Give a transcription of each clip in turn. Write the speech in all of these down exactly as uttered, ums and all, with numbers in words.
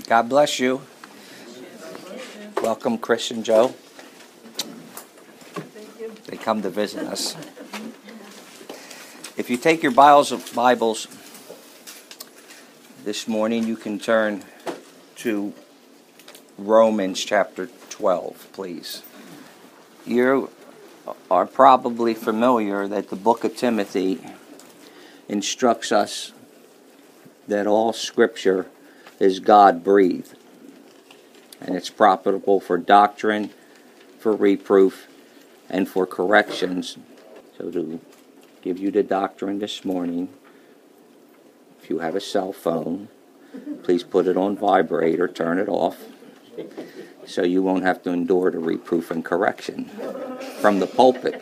God bless you. Welcome, Chris and Joe. They come to visit us. If you take your Bibles, Bibles this morning, you can turn to Romans chapter twelve, please. You are probably familiar that the book of Timothy instructs us that all Scripture is God-breathed, and it's profitable for doctrine, for reproof, and for corrections. So to give you the doctrine this morning, if you have a cell phone, please put it on vibrate or turn it off, so you won't have to endure the reproof and correction from the pulpit.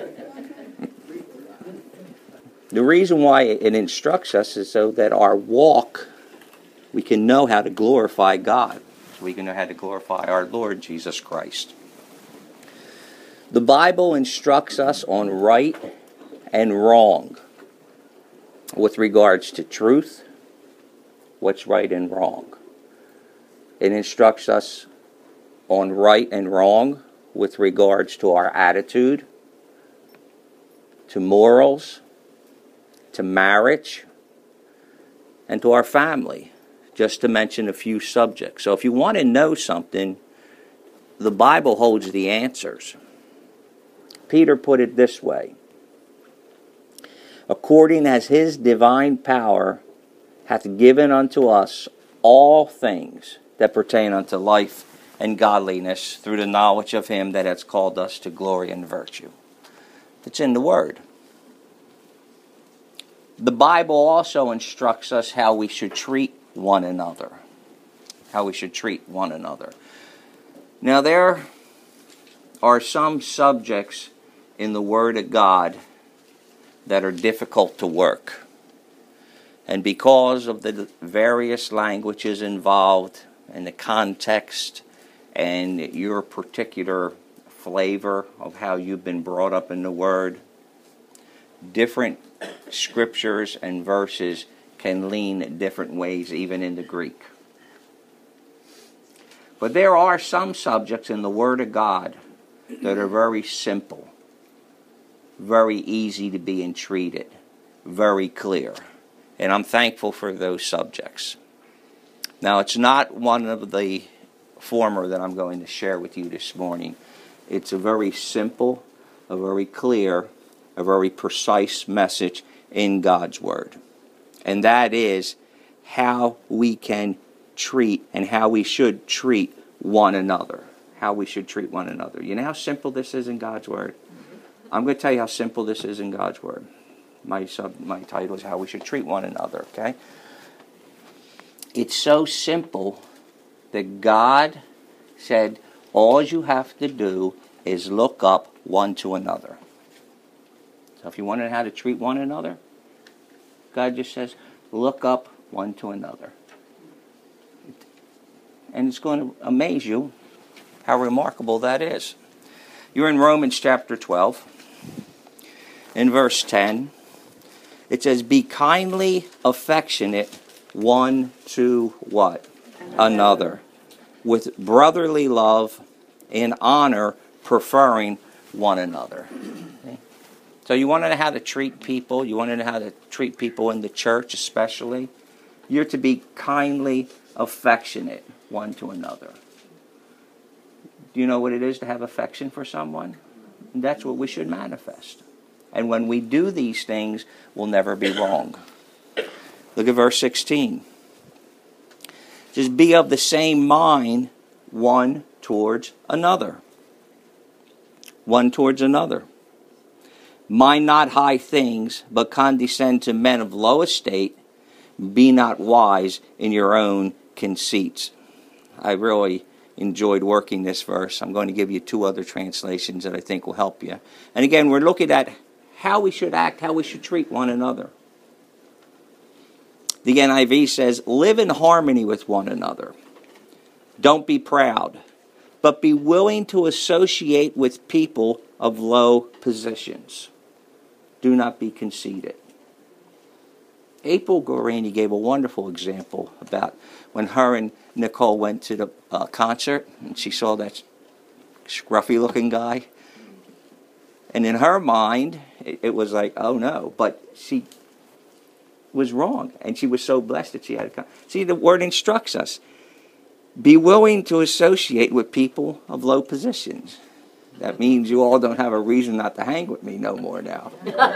The reason why it instructs us is so that our walk, we can know how to glorify God. So we can know how to glorify our Lord Jesus Christ. The Bible instructs us on right and wrong with regards to truth, what's right and wrong. It instructs us on right and wrong with regards to our attitude, to morals, to marriage, and to our family, just to mention a few subjects. So if you want to know something, the Bible holds the answers. Peter put it this way: according as his divine power hath given unto us all things that pertain unto life and godliness, through the knowledge of him that hath called us to glory and virtue. It's in the Word. The Bible also instructs us how we should treat one another. How we should treat one another. Now, there are some subjects in the Word of God that are difficult to work. And because of the various languages involved and the context and your particular flavor of how you've been brought up in the Word, different scriptures and verses can lean different ways, even in the Greek. But there are some subjects in the Word of God that are very simple, very easy to be entreated, very clear. And I'm thankful for those subjects. Now, it's not one of the former that I'm going to share with you this morning. It's a very simple, a very clear, a very precise message in God's Word. And that is how we can treat and how we should treat one another. How we should treat one another. You know how simple this is in God's Word? I'm going to tell you how simple this is in God's Word. My sub, my title is How We Should Treat One Another, okay? It's so simple that God said all you have to do is look up one to another. So if you want to know how to treat one another, God just says, look up one to another. And it's going to amaze you how remarkable that is. You're in Romans chapter twelve. In verse ten, it says, be kindly affectionate one to what? Another. With brotherly love, in honor, preferring one another. Okay? So you want to know how to treat people. You want to know how to treat people in the church especially. You're to be kindly affectionate one to another. Do you know what it is to have affection for someone? And that's what we should manifest. And when we do these things, we'll never be wrong. Look at verse sixteen. It says, be of the same mind one towards another. One towards another. Mind not high things, but condescend to men of low estate. Be not wise in your own conceits. I really enjoyed working this verse. I'm going to give you two other translations that I think will help you. And again, we're looking at how we should act, how we should treat one another. The N I V says, live in harmony with one another. Don't be proud, but be willing to associate with people of low positions. Do not be conceited. April Guarini gave a wonderful example about when her and Nicole went to the uh, concert and she saw that scruffy-looking guy. And in her mind, it, it was like, oh no, but she was wrong. And she was so blessed that she had a con- See, the word instructs us. Be willing to associate with people of low positions. That means you all don't have a reason not to hang with me no more now.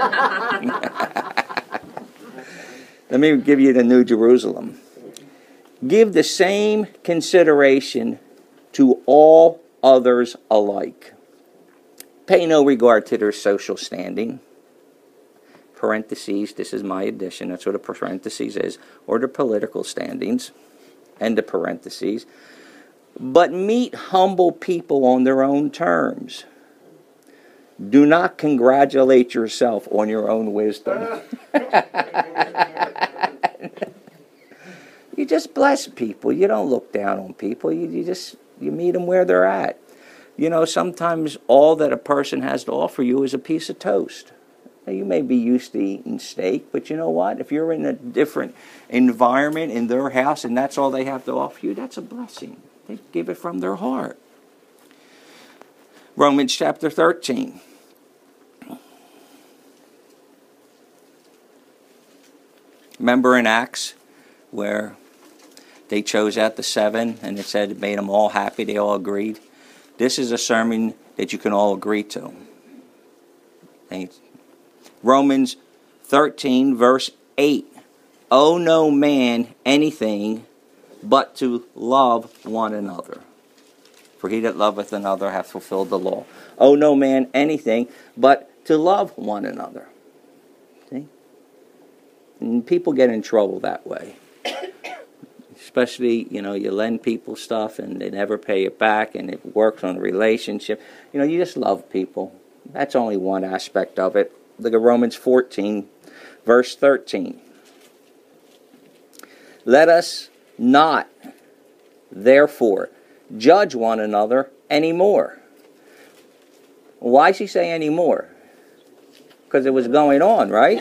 Let me give you the New Jerusalem. Give the same consideration to all others alike. Pay no regard to their social standing. Parentheses, this is my addition, that's what a parentheses is, or their political standings, and the parentheses. But meet humble people on their own terms. Do not congratulate yourself on your own wisdom. You just bless people. You don't look down on people. You, you just you meet them where they're at. You know, sometimes all that a person has to offer you is a piece of toast. Now, you may be used to eating steak, but you know what? If you're in a different environment in their house and that's all they have to offer you, that's a blessing. They give it from their heart. Romans chapter thirteen. Remember in Acts where they chose out the seven and it said it made them all happy, they all agreed? This is a sermon that you can all agree to. Romans thirteen verse eight. Owe no man anything but to love one another. For he that loveth another hath fulfilled the law. Owe no man anything but to love one another. See? And people get in trouble that way. Especially, you know, you lend people stuff and they never pay it back and it works on a relationship. You know, you just love people. That's only one aspect of it. Look at Romans fourteen, verse thirteen. Let us not, therefore, judge one another anymore. Why does he say anymore? Because it was going on, right?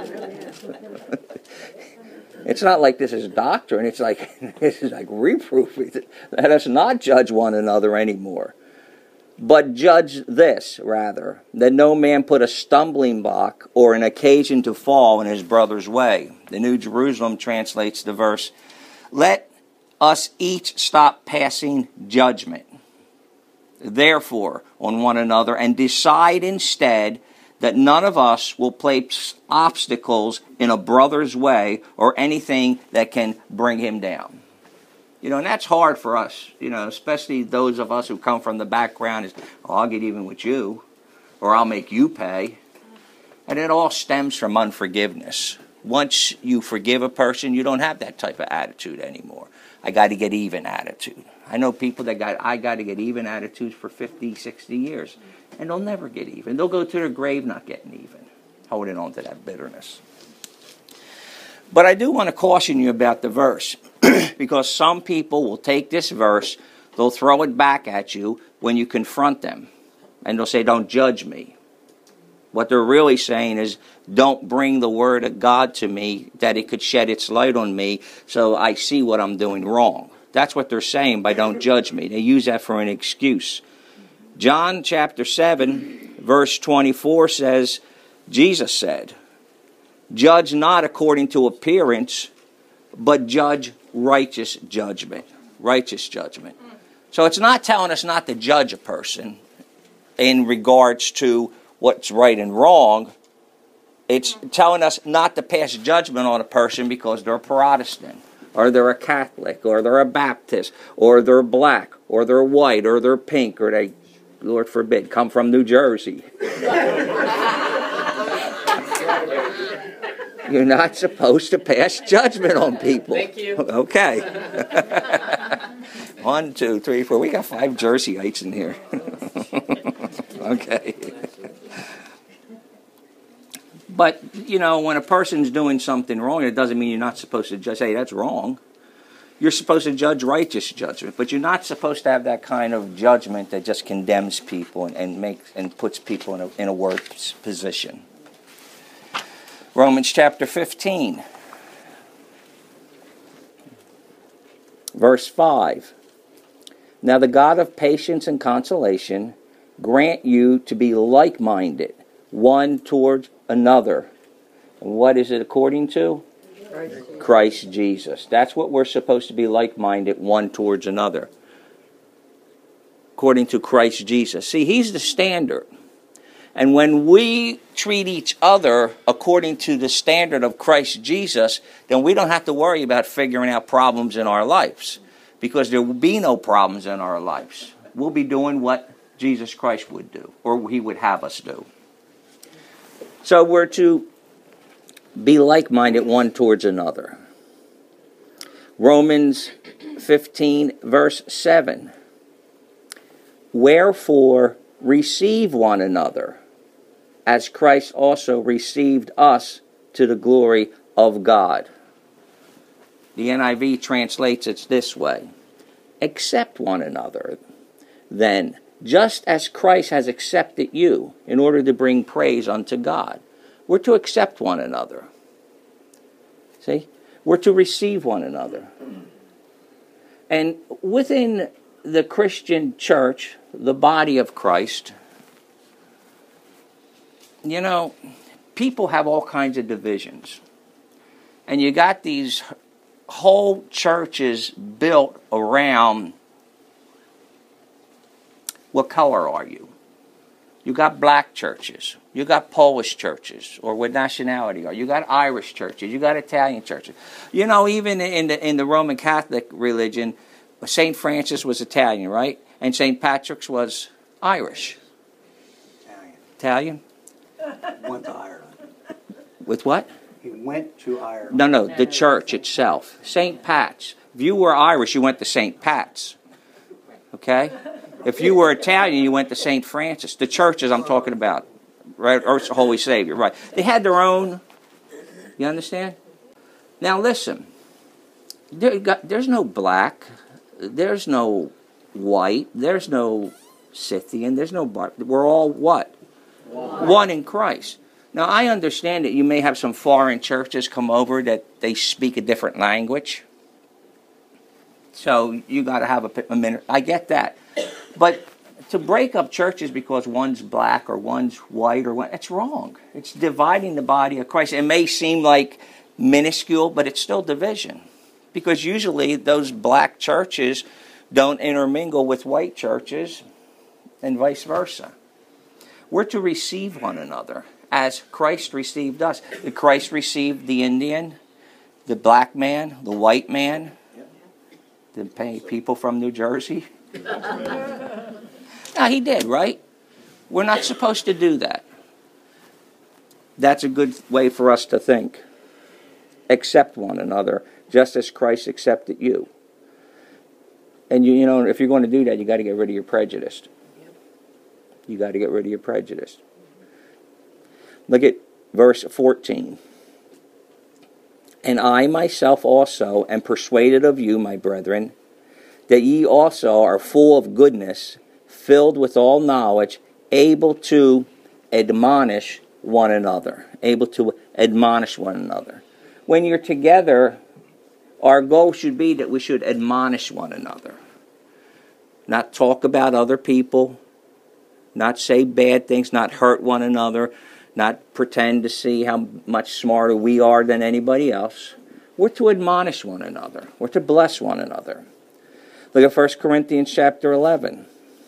It's not like this is doctrine. It's like this is like reproof. Let us not judge one another anymore, but judge this rather, that no man put a stumbling block or an occasion to fall in his brother's way. The New Jerusalem translates the verse, let us each stop passing judgment, therefore, on one another, and decide instead that none of us will place obstacles in a brother's way or anything that can bring him down. You know, and that's hard for us, you know, especially those of us who come from the background is, oh, I'll get even with you, or I'll make you pay. And it all stems from unforgiveness. Once you forgive a person, you don't have that type of attitude anymore. I got to get even attitude. I know people that got, I got to get even attitudes for fifty, sixty years. And they'll never get even. They'll go to their grave not getting even, holding on to that bitterness. But I do want to caution you about the verse, because some people will take this verse, they'll throw it back at you when you confront them. And they'll say, don't judge me. What they're really saying is, don't bring the word of God to me, that it could shed its light on me so I see what I'm doing wrong. That's what they're saying by don't judge me. They use that for an excuse. John chapter seven, verse twenty-four says, Jesus said, judge not according to appearance, but judge righteous judgment. Righteous judgment. So it's not telling us not to judge a person in regards to what's right and wrong. It's telling us not to pass judgment on a person because they're Protestant, or they're a Catholic, or they're a Baptist, or they're black, or they're white, or they're pink, or they, Lord forbid, come from New Jersey. You're not supposed to pass judgment on people. Thank you. Okay. One, two, three, four. We got five Jerseyites in here. Okay. But, you know, when a person's doing something wrong, it doesn't mean you're not supposed to judge. Hey, that's wrong. You're supposed to judge righteous judgment, but you're not supposed to have that kind of judgment that just condemns people and, and makes and puts people in a, in a worse position. Romans chapter fifteen. Verse five. Now the God of patience and consolation grant you to be like-minded, one towards another. And what is it according to? Christ Jesus. Christ Jesus. That's what we're supposed to be, like-minded, one towards another. According to Christ Jesus. See, He's the standard. And when we treat each other according to the standard of Christ Jesus, then we don't have to worry about figuring out problems in our lives. Because there will be no problems in our lives. We'll be doing what Jesus Christ would do, or He would have us do. So we're to be like-minded one towards another. Romans fifteen, verse seven. Wherefore receive one another, as Christ also received us to the glory of God. The N I V translates it this way. Accept one another, then, just as Christ has accepted you, in order to bring praise unto God. We're to accept one another. See? We're to receive one another. And within the Christian church, the body of Christ, you know, people have all kinds of divisions. And you got these whole churches built around, what color are you? You got black churches. You got Polish churches, or what nationality are you? You got Irish churches. You got Italian churches. You know, even in the in the Roman Catholic religion, Saint Francis was Italian, right? And Saint Patrick's was Irish. Italian. Italian? Went to Ireland. With what? He went to Ireland. No, no, the church itself. Saint Pat's. If you were Irish, you went to Saint Pat's. Okay? If you were Italian, you went to Saint Francis. The churches I'm talking about, right? Or Holy Savior, right? They had their own. You understand? Now listen. There got, there's no black. There's no white. There's no Scythian. There's no. We're all what? One. One in Christ. Now, I understand that you may have some foreign churches come over that they speak a different language. So you got to have a, a minute. I get that. But to break up churches because one's black or one's white or one, that's wrong. It's dividing the body of Christ. It may seem like minuscule, but it's still division. Because usually those black churches don't intermingle with white churches and vice versa. We're to receive one another as Christ received us. Did Christ receive the Indian, the black man, the white man, the people from New Jersey? No, He did, right? We're not supposed to do that. That's a good way for us to think. Accept one another, just as Christ accepted you. And you, you know, if you're going to do that, you got to get rid of your prejudice. You got to get rid of your prejudice. Look at verse fourteen. And I myself also am persuaded of you, my brethren, that ye also are full of goodness, filled with all knowledge, able to admonish one another. Able to admonish one another. When you're together, our goal should be that we should admonish one another. Not talk about other people. Not say bad things. Not hurt one another. Not pretend to see how much smarter we are than anybody else. We're to admonish one another. We're to bless one another. Look at First Corinthians chapter eleven.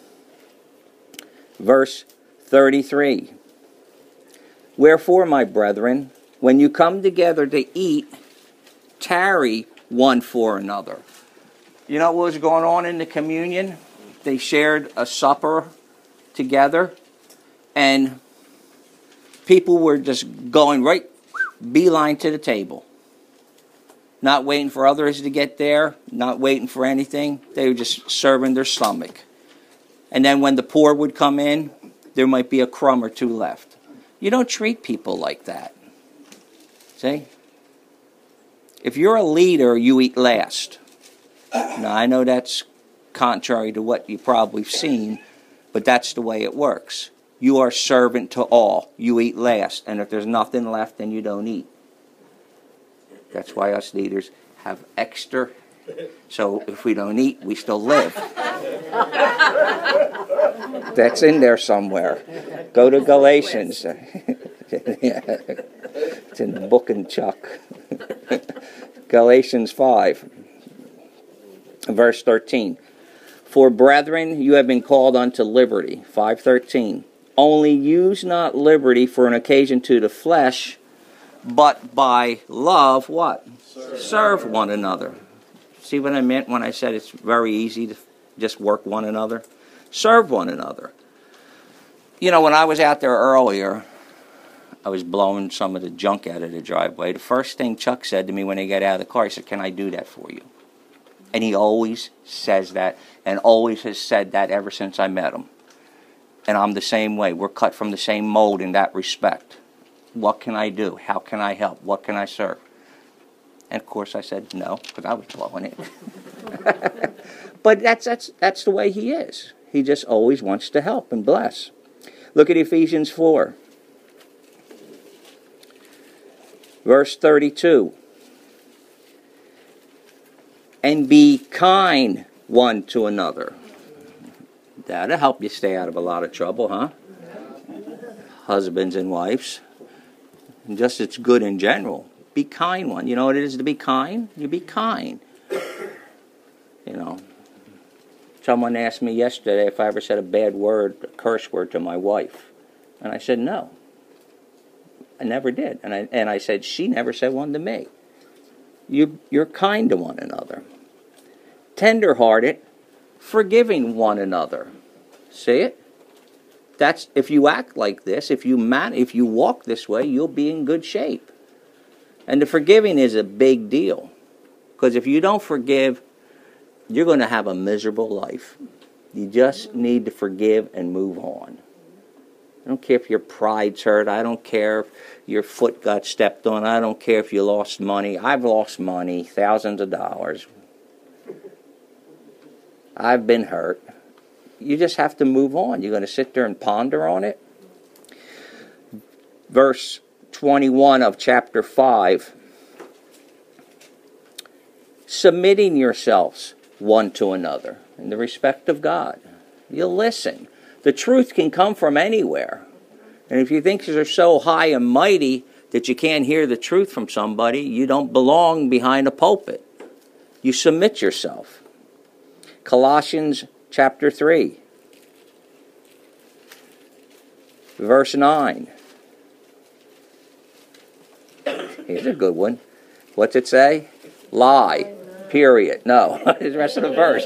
Verse thirty-three. Wherefore, my brethren, when you come together to eat, tarry one for another. You know what was going on in the communion? They shared a supper together, and people were just going right beeline to the table. Not waiting for others to get there, not waiting for anything. They were just serving their stomach. And then when the poor would come in, there might be a crumb or two left. You don't treat people like that. See? If you're a leader, you eat last. Now, I know that's contrary to what you've probably seen, but that's the way it works. You are servant to all. You eat last. And if there's nothing left, then you don't eat. That's why us leaders have extra So if we don't eat, we still live. That's in there somewhere. Go to Galatians. It's in the book in Chuck. Galatians five, verse thirteen. For brethren, you have been called unto liberty. five thirteen. Only use not liberty for an occasion to the flesh, but by love, what? Serve, Serve one another. See what I meant when I said it's very easy to just work one another? Serve one another. You know, when I was out there earlier, I was blowing some of the junk out of the driveway. The first thing Chuck said to me when he got out of the car, he said, can I do that for you? And he always says that, and always has said that ever since I met him. And I'm the same way. We're cut from the same mold in that respect. What can I do? How can I help? What can I serve? And of course I said no, because I was blowing it. But that's, that's, that's the way he is. He just always wants to help and bless. Look at Ephesians four. Verse thirty-two. And be kind one to another. That'll help you stay out of a lot of trouble, huh? Husbands and wives. And just it's good in general. Be kind one. You know what it is to be kind? You be kind. You know. Someone asked me yesterday if I ever said a bad word, a curse word to my wife. And I said no. I never did. And I and I said she never said one to me. You, you're kind to one another. Tender-hearted, forgiving one another. See it? That's if you act like this, if you man, if you walk this way, you'll be in good shape. And the forgiving is a big deal. Because if you don't forgive, you're going to have a miserable life. You just need to forgive and move on. I don't care if your pride's hurt. I don't care if your foot got stepped on. I don't care if you lost money. I've lost money, thousands of dollars. I've been hurt. You just have to move on. You're going to sit there and ponder on it. Verse twenty-one of chapter five. Submitting yourselves one to another in the respect of God. You listen. The truth can come from anywhere. And if you think you're so high and mighty that you can't hear the truth from somebody, you don't belong behind a pulpit. You submit yourself. Colossians chapter three, verse nine. Here's a good one. What's it say? Lie. Period. No. The rest of the verse.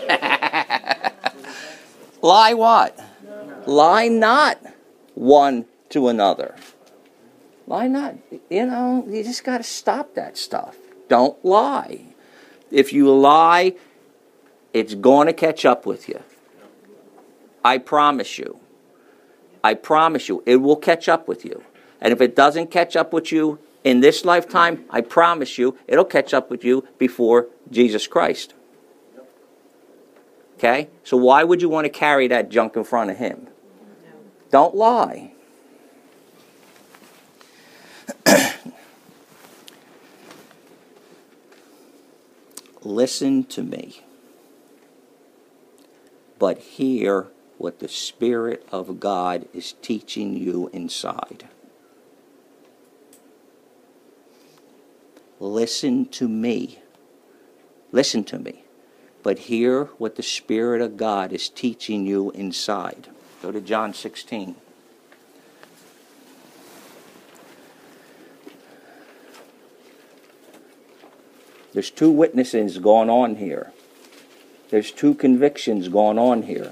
Lie what? Lie not one to another. Lie not. You know, you just got to stop that stuff. Don't lie. If you lie, it's going to catch up with you. I promise you. I promise you. It will catch up with you. And if it doesn't catch up with you in this lifetime, I promise you, it'll catch up with you before Jesus Christ. Okay? So why would you want to carry that junk in front of him? Don't lie. Listen to me, but hear what the Spirit of God is teaching you inside. Listen to me. Listen to me, but hear what the Spirit of God is teaching you inside. Go to John sixteen. There's two witnesses going on here. There's two convictions going on here.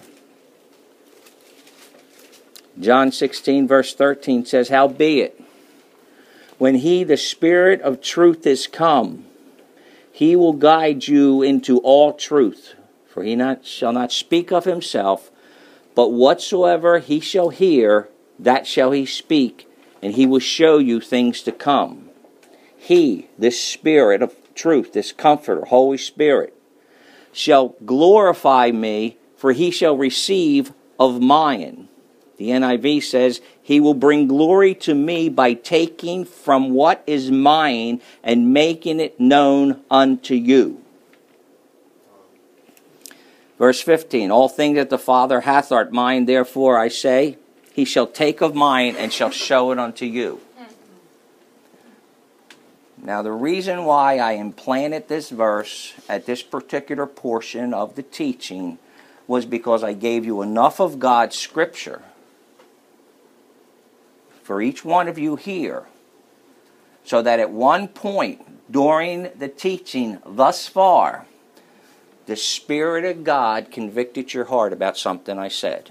John sixteen verse thirteen says, howbeit, when he, the Spirit of truth, is come, he will guide you into all truth. For he not, shall not speak of himself, but whatsoever he shall hear, that shall he speak, and he will show you things to come. He, this Spirit of truth, this Comforter, Holy Spirit, shall glorify me, for he shall receive of mine. The N I V says, he will bring glory to me by taking from what is mine and making it known unto you. Verse fifteen, all things that the Father hath are mine, therefore I say, he shall take of mine and shall show it unto you. Now the reason why I implanted this verse at this particular portion of the teaching was because I gave you enough of God's Scripture for each one of you here, so that at one point during the teaching thus far, the Spirit of God convicted your heart about something I said.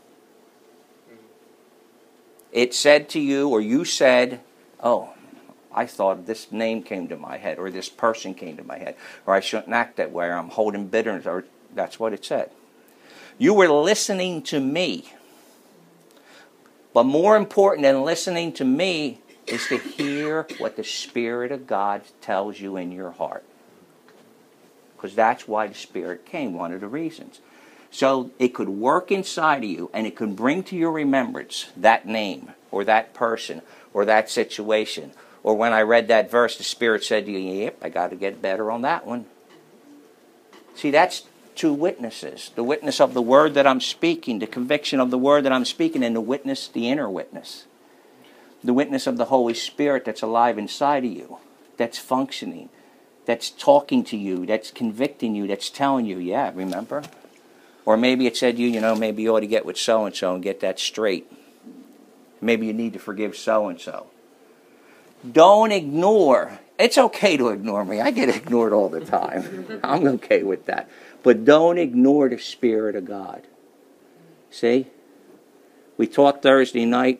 It said to you, or you said, oh, I thought this name came to my head, or this person came to my head, or I shouldn't act that way, or I'm holding bitterness, or that's what it said. You were listening to me. But more important than listening to me is to hear what the Spirit of God tells you in your heart. Because that's why the Spirit came, one of the reasons. So it could work inside of you, and it could bring to your remembrance that name, or that person, or that situation. Or when I read that verse, the Spirit said to you, yep, I got to get better on that one. See, that's two witnesses. The witness of the word that I'm speaking, the conviction of the word that I'm speaking, and the witness, the inner witness. The witness of the Holy Spirit that's alive inside of you, that's functioning, that's talking to you, that's convicting you, that's telling you, yeah, remember? Or maybe it said to you, you know, maybe you ought to get with so-and-so and get that straight. Maybe you need to forgive so-and-so. Don't ignore. It's okay to ignore me. I get ignored all the time. I'm okay with that. But don't ignore the Spirit of God. See? We talked Thursday night,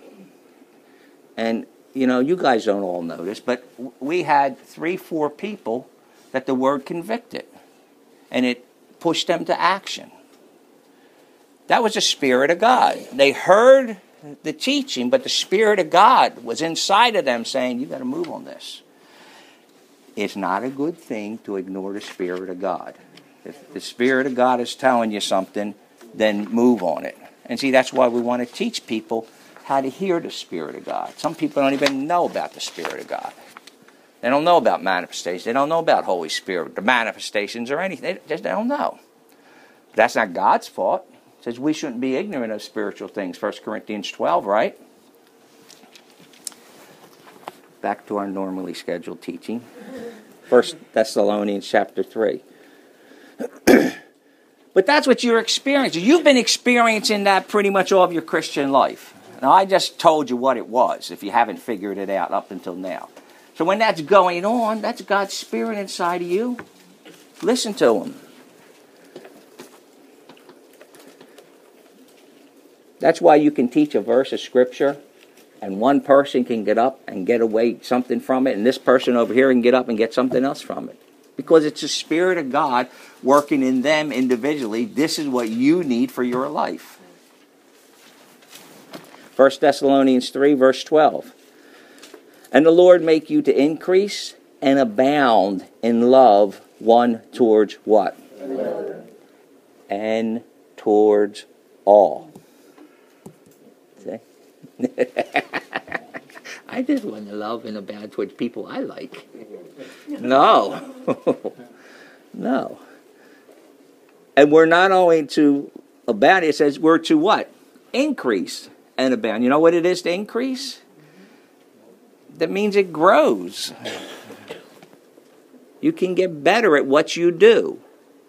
and, you know, you guys don't all know this, but we had three, four people that the Word convicted, and it pushed them to action. That was the Spirit of God. They heard the teaching, but the Spirit of God was inside of them saying, you got to move on this. It's not a good thing to ignore the Spirit of God. If the Spirit of God is telling you something, then move on it. And see, that's why we want to teach people how to hear the Spirit of God. Some people don't even know about the Spirit of God. They don't know about manifestations. They don't know about Holy Spirit, the manifestations or anything. They just don't know. But that's not God's fault. It says we shouldn't be ignorant of spiritual things. First Corinthians twelve, right? Back to our normally scheduled teaching. First Thessalonians chapter three. But that's what you're experiencing. You've been experiencing that pretty much all of your Christian life. Now, I just told you what it was, if you haven't figured it out up until now. So when that's going on, that's God's Spirit inside of you. Listen to Him. That's why you can teach a verse of Scripture, and one person can get up and get away something from it, and this person over here can get up and get something else from it. Because it's the Spirit of God working in them individually. This is what you need for your life. First Thessalonians three, verse twelve. And the Lord make you to increase and abound in love one towards what? Another. And towards all. See? I just want to love and abound towards people I like. No. No. And we're not only to abound, it says we're to what? Increase and abound. You know what it is to increase? That means it grows. You can get better at what you do.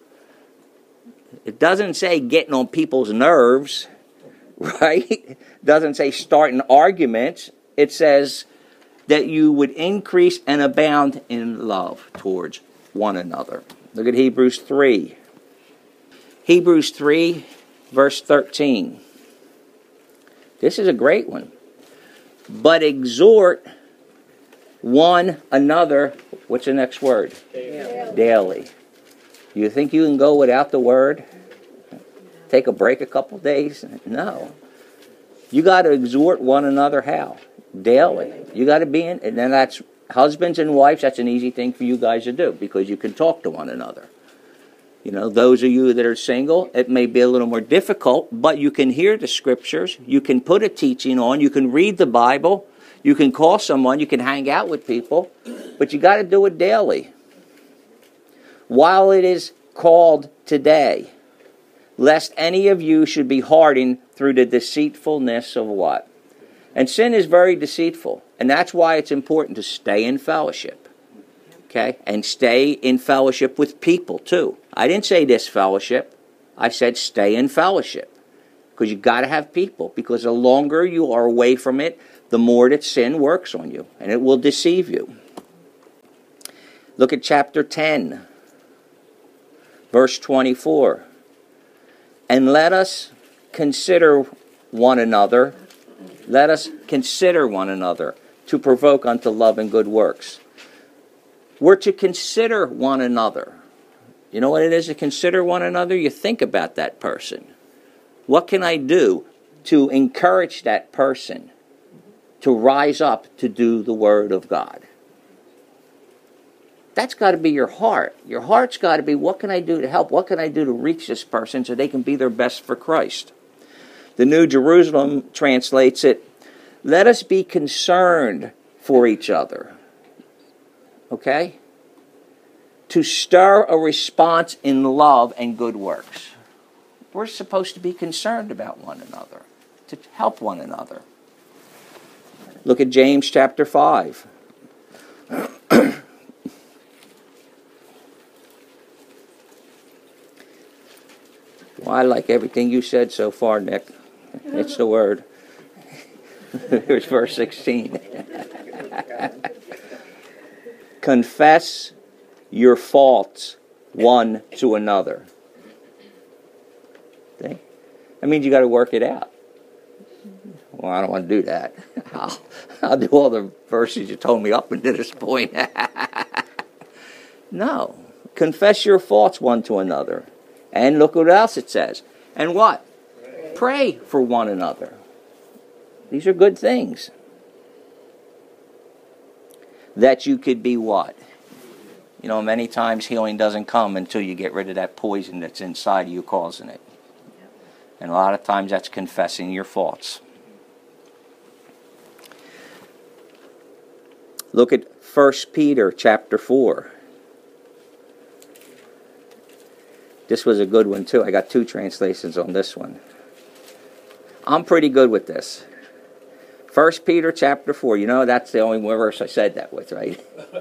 It doesn't say getting on people's nerves, right? It doesn't say starting arguments. It says that you would increase and abound in love towards one another. Look at Hebrews three. Hebrews three, verse thirteen. This is a great one. But exhort one another, what's the next word? Daily. Daily. You think you can go without the word? Take a break a couple days? No. You got to exhort one another how? Daily. You got to be in, and then that's husbands and wives, that's an easy thing for you guys to do because you can talk to one another. You know, those of you that are single, it may be a little more difficult, but you can hear the scriptures, you can put a teaching on, you can read the Bible, you can call someone, you can hang out with people, but you got to do it daily. While it is called today. lest any of you should be hardened through the deceitfulness of what? And sin is very deceitful. And that's why it's important to stay in fellowship. Okay? And stay in fellowship with people, too. I didn't say this fellowship. I said stay in fellowship. Because you've got to have people. Because the longer you are away from it, the more that sin works on you. And it will deceive you. Look at chapter ten. Verse twenty-four. And let us consider one another. Let us consider one another to provoke unto love and good works. We're to consider one another. You know what it is to consider one another? You think about that person. What can I do to encourage that person to rise up to do the Word of God? That's got to be your heart. Your heart's got to be, what can I do to help? What can I do to reach this person so they can be their best for Christ? The New Jerusalem translates it, let us be concerned for each other. Okay? To stir a response in love and good works. We're supposed to be concerned about one another, to help one another. Look at James chapter five. Well, I like everything you said so far, Nick. It's the word. Here's verse sixteen. Confess your faults one to another. See? That means you got to work it out. Well, I don't want to do that. I'll, I'll do all the verses you told me up until this point. No. Confess your faults one to another. And look what else it says. And what? Pray. Pray for one another. These are good things. That you could be what? You know, many times healing doesn't come until you get rid of that poison that's inside of you causing it. And a lot of times that's confessing your faults. Look at First Peter chapter four. This was a good one too. I got two translations on this one. I'm pretty good with this. First Peter chapter four. You know, that's the only verse I said that with, right?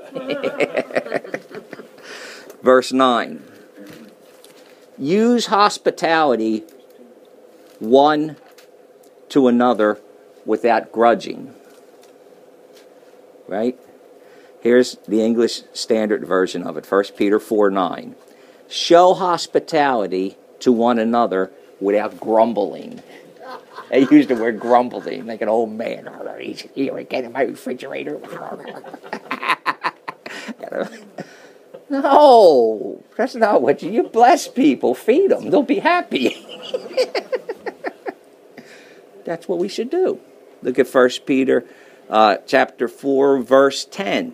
Verse nine. Use hospitality one to another without grudging. Right? Here's the English Standard Version of it. First Peter four nine. Show hospitality to one another without grumbling. They use the word grumbling, like an old man. He's here again in my refrigerator. No, that's not what you, you bless people. Feed them. They'll be happy. That's what we should do. Look at First Peter uh, chapter four, verse ten.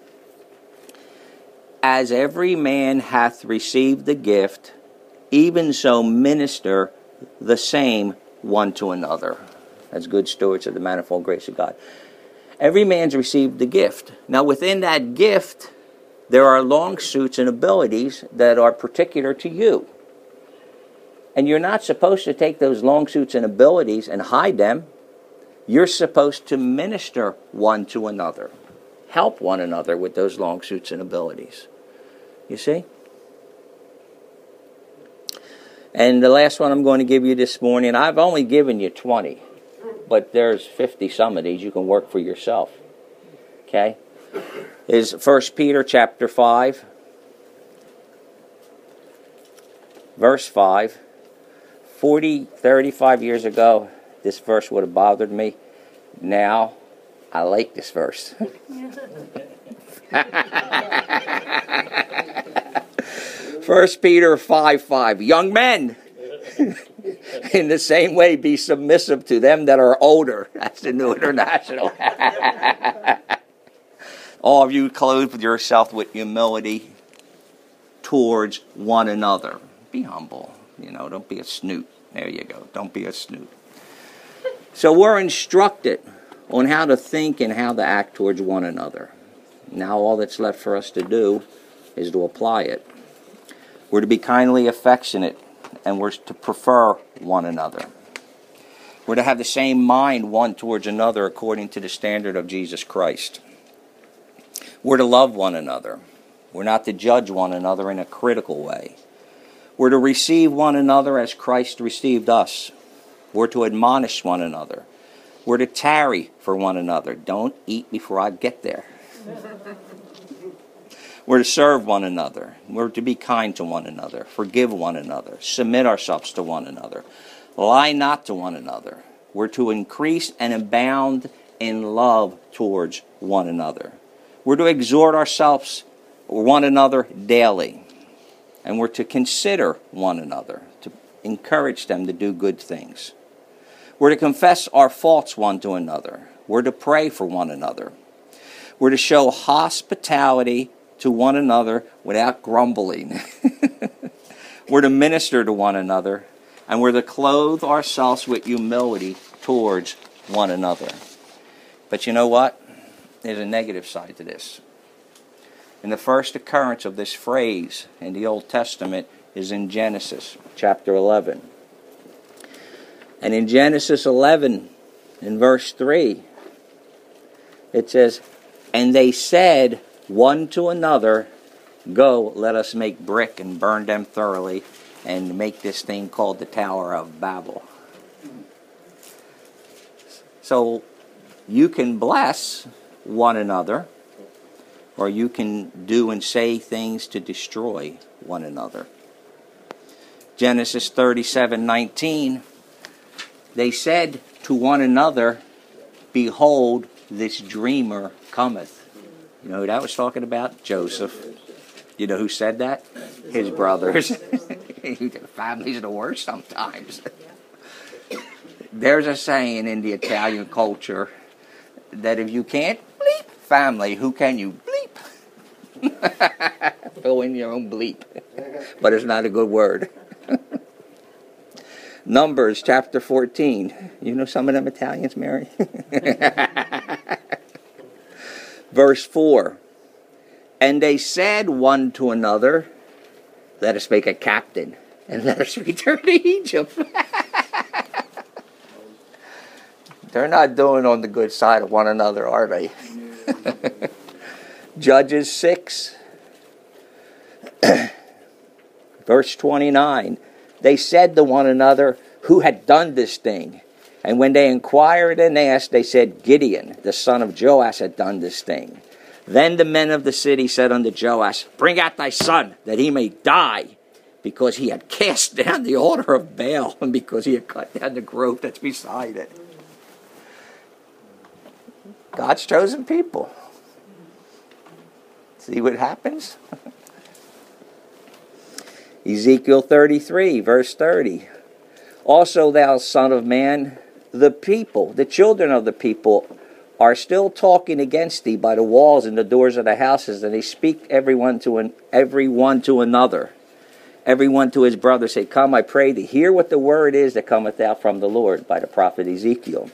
As every man hath received the gift, even so minister the same one to another. As good stewards of the manifold grace of God. Every man's received the gift. Now within that gift, there are long suits and abilities that are particular to you. And you're not supposed to take those long suits and abilities and hide them. You're supposed to minister one to another. Help one another with those long suits and abilities. You see? And the last one I'm going to give you this morning, I've only given you twenty. But there's fifty some of these you can work for yourself. Okay? Is First Peter chapter five. Verse five. forty, thirty-five years ago, this verse would have bothered me. Now, I like this verse. First Peter five five. Young men, in the same way, be submissive to them that are older. That's the New International. All of you clothe yourself with humility towards one another. Be humble. You know, don't be a snoot. There you go. Don't be a snoot. So we're instructed on how to think and how to act towards one another. Now all that's left for us to do is to apply it. We're to be kindly affectionate and we're to prefer one another. We're to have the same mind one towards another according to the standard of Jesus Christ. We're to love one another. We're not to judge one another in a critical way. We're to receive one another as Christ received us. We're to admonish one another. We're to tarry for one another. Don't eat before I get there. We're to serve one another. We're to be kind to one another, forgive one another, submit ourselves to one another, lie not to one another. We're to increase and abound in love towards one another. We're to exhort ourselves, one another daily. And we're to consider one another, to encourage them to do good things. We're to confess our faults one to another. We're to pray for one another. We're to show hospitality to one another without grumbling. We're to minister to one another, and we're to clothe ourselves with humility towards one another. But you know what? There's a negative side to this. And the first occurrence of this phrase in the Old Testament is in Genesis chapter eleven. And in Genesis eleven, in verse three, it says, "And they said one to another, Go, let us make brick and burn them thoroughly, and make this thing called the Tower of Babel." So you can bless one another, or you can do and say things to destroy one another. Genesis thirty-seven nineteen, they said to one another, "Behold, this dreamer cometh." You know who that was talking about? Joseph. You know who said that? His brothers. Families are the worst sometimes. There's a saying in the Italian culture that if you can't bleep family, who can you bleep? Fill in your own bleep. But it's not a good word. Numbers chapter fourteen. You know some of them Italians, Mary? Verse four. "And they said one to another, Let us make a captain, and let us return to Egypt." They're not doing on the good side of one another, are they? Judges six, verse twenty-nine. "They said to one another, Who had done this thing? And when they inquired and asked, they said, Gideon, the son of Joash, had done this thing. Then the men of the city said unto Joash, Bring out thy son, that he may die, because he had cast down the altar of Baal, and because he had cut down the grove that's beside it." God's chosen people. See what happens? Ezekiel thirty-three, verse thirty. "Also, thou son of man, the people, the children of the people, are still talking against thee by the walls and the doors of the houses, and they speak everyone to an, everyone to another, everyone to his brother, say, Come, I pray thee, hear what the word is that cometh out from the Lord," by the prophet Ezekiel.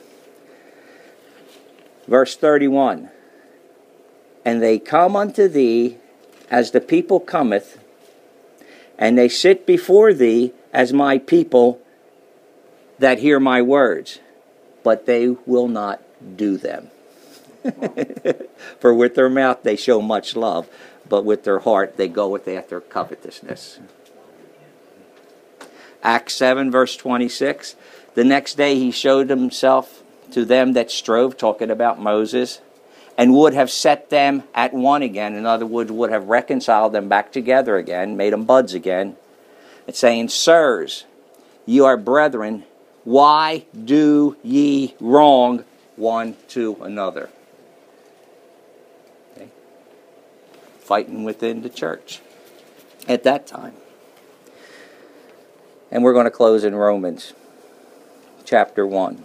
Verse thirty-one. "And they come unto thee as the people cometh, and they sit before thee as my people that hear my words, but they will not do them." For with their mouth they show much love, but with their heart they goeth after covetousness. Acts seven, verse twenty-six. "The next day he showed himself to them that strove," talking about Moses, "and would have set them at one again." In other words, would have reconciled them back together again, made them buds again. It's saying, "Sirs, ye are brethren, why do ye wrong one to another?" Okay. Fighting within the church at that time. And we're going to close in Romans chapter one.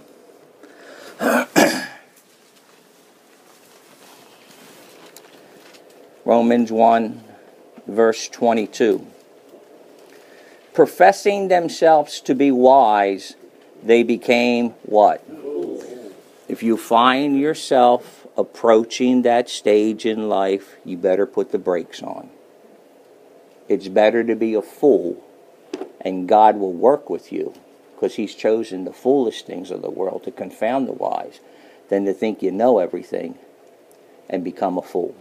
Romans one, verse twenty-two. "Professing themselves to be wise, they became" what? If you find yourself approaching that stage in life, you better put the brakes on. It's better to be a fool And God will work with you, because he's chosen the foolish things of the world to confound the wise, than to think you know everything and become a fool.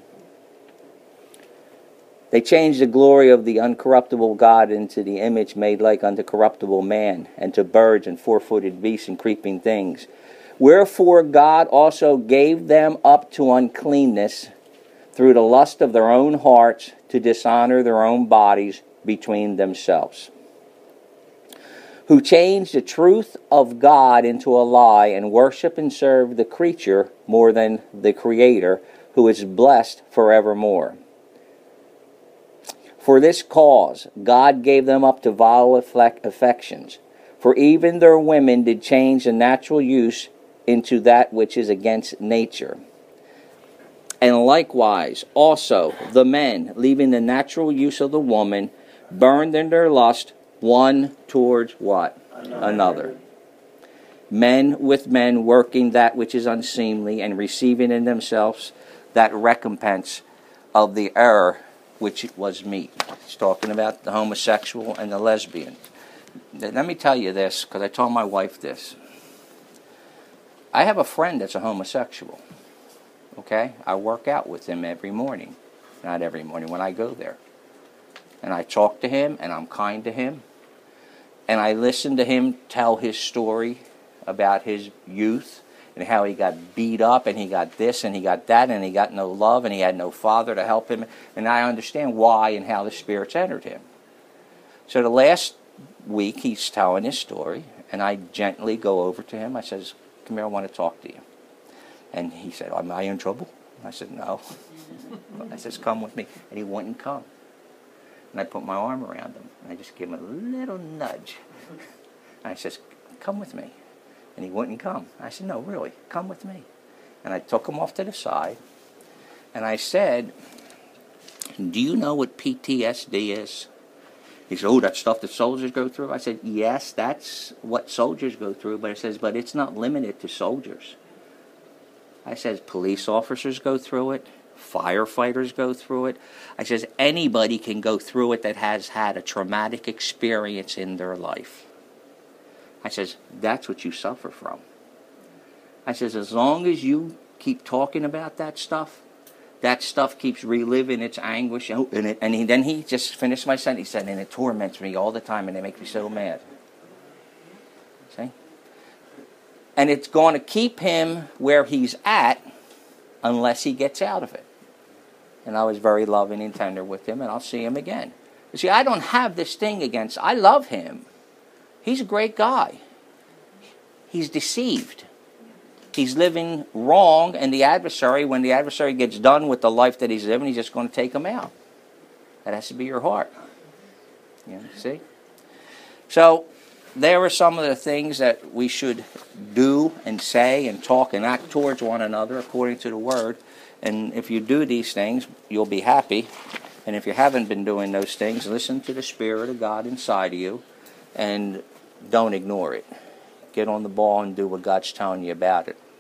They changed the glory of the uncorruptible God into the image made like unto corruptible man, and to birds and four-footed beasts and creeping things. Wherefore God also gave them up to uncleanness through the lust of their own hearts, to dishonor their own bodies between themselves. Who changed the truth of God into a lie, and worship and serve the creature more than the Creator, who is blessed forevermore. For this cause God gave them up to vile affections. For even their women did change the natural use into that which is against nature. And likewise also the men, leaving the natural use of the woman, burned in their lust one towards what? Another. Another. Men with men, working that which is unseemly, and receiving in themselves that recompense of the error which was meet. He's talking about the homosexual and the lesbian. Let me tell you this, because I told my wife this. I have a friend that's a homosexual. Okay? I work out with him every morning. Not every morning, when I go there. And I talk to him, and I'm kind to him. And I listen to him tell his story about his youth, and how he got beat up, and he got this, and he got that, and he got no love, and he had no father to help him. And I understand why and how the Spirit's entered him. So the last week, he's telling his story, and I gently go over to him. I says, "Come here, I want to talk to you." And he said, "Am I in trouble?" I said, "No." I says, "Come with me." And he wouldn't come. And I put my arm around him, and I just gave him a little nudge. And I says, "Come with me." And he wouldn't come. I said, "No, really, come with me." And I took him off to the side, and I said, "Do you know what P T S D is?" He said, "Oh, that stuff that soldiers go through?" I said, "Yes, that's what soldiers go through." But it says, "But it's not limited to soldiers." I said, "Police officers go through it. Firefighters go through it." I says, "Anybody can go through it that has had a traumatic experience in their life." I says, "That's what you suffer from." I says, "As long as you keep talking about that stuff, that stuff keeps reliving its anguish." And, it, and he, then he just finished my sentence. He said, "And it torments me all the time, and it makes me so mad." See? And it's going to keep him where he's at unless he gets out of it. And I was very loving and tender with him, and I'll see him again. You see, I don't have this thing against, I love him. He's a great guy. He's deceived. He's living wrong, and the adversary, when the adversary gets done with the life that he's living, he's just going to take him out. That has to be your heart. You see? So, there are some of the things that we should do and say and talk and act towards one another according to the Word. And if you do these things, you'll be happy. And if you haven't been doing those things, listen to the Spirit of God inside of you and don't ignore it. Get on the ball and do what God's telling you about it.